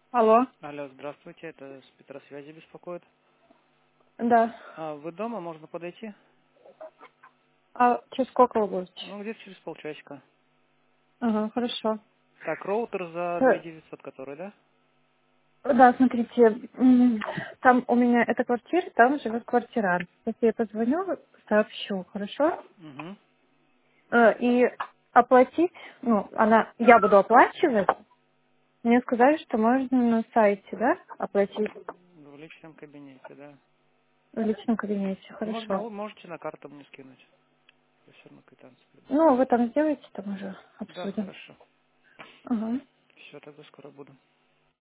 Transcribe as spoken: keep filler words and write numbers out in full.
Алло, Алло, здравствуйте, это с Петросвязи беспокоит. да. А, вы дома, можно подойти? А через сколько вы будете? Ну, где-то через полчасика. Ага, хорошо. Так, роутер за две Э, тысячи девятьсот, который, да? Да, смотрите, м, там у меня эта квартира, там живет квартирант. Если я позвоню, сообщу, хорошо? Угу. Э, И оплатить, ну, она, я буду оплачивать. Мне сказали, что можно на сайте, да, оплатить В личном кабинете, да. в личном кабинете, Можно, хорошо. вы можете на карту мне скинуть. Я все равно квитанцию приду. Ну, вы там сделаете, там уже Да, обсудим. хорошо. Ага. Все, тогда скоро буду.